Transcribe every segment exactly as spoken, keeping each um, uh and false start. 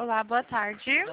Olá, boa tarde.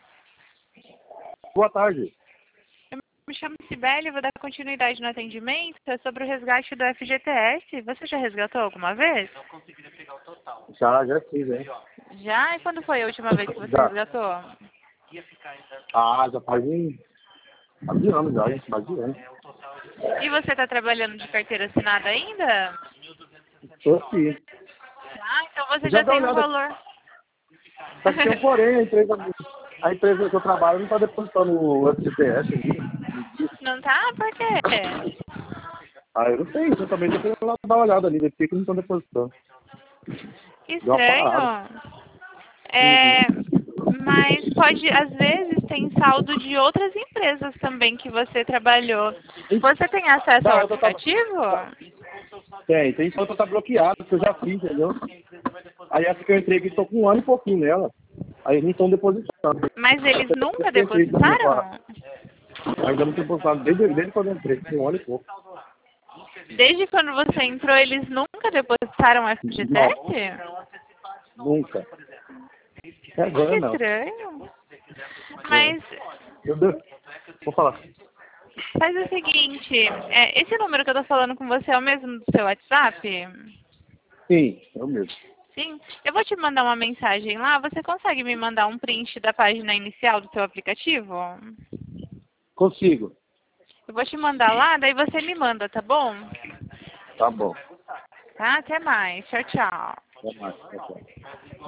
Boa tarde. Eu me chamo Cibele, vou dar continuidade no atendimento. É sobre o resgate do F G T S. Você já resgatou alguma vez? Já, já fiz, hein? Já? E quando foi a última vez que você Já. resgatou? Ah, já faz um... faz de anos já, hein? Mais de anos. E você está trabalhando de carteira assinada ainda? Tô aqui. Ah, então você Já já dá tem uma um olhada. valor. Só que tem um porém, a empresa, a empresa que eu trabalho não está depositando o F G T S aqui. Não tá? Por quê? Ah, eu não sei, eu também tô querendo lá dar uma olhada ali, ver por que que não estão depositando. Que Deu uma parada. estranho. É, mas pode, às vezes, tem saldo de outras empresas também que você trabalhou. Você tem acesso ao Não, outra tá... aplicativo? Tem, tem outra tá bloqueada, que eu já fiz, entendeu? Aí essa que eu entrei aqui, tô com um ano e pouquinho nela. Aí eles não estão depositando. Mas eles Eu nunca tentei também, pá. depositaram? Ainda não tem depositado, desde, desde quando eu entrei, tem um ano e pouco. Desde quando você entrou, eles nunca depositaram F G T S? Nunca. É Que agora não. estranho. É. Mas Meu Deus. Vou falar. faz o seguinte, é, esse número que eu tô falando com você é o mesmo do seu WhatsApp? Sim, é o mesmo. Sim. Eu vou te mandar uma mensagem lá. Você consegue me mandar um print da página inicial do seu aplicativo? Consigo. Eu vou te mandar lá, daí você me manda, tá bom? Tá bom. Tá? Até mais. Tchau, tchau. Até mais. Tchau, tchau.